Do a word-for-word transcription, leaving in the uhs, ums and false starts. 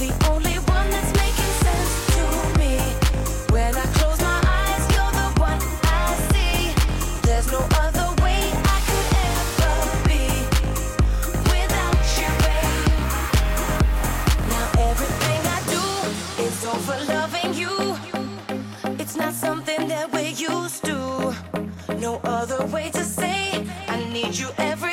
the only one that's making sense to me. When I close my eyes, you're the one I see. There's no other way I could ever be without you, babe. Now everything I do is all for loving you. It's not something that we're used to. No other way to say I need you every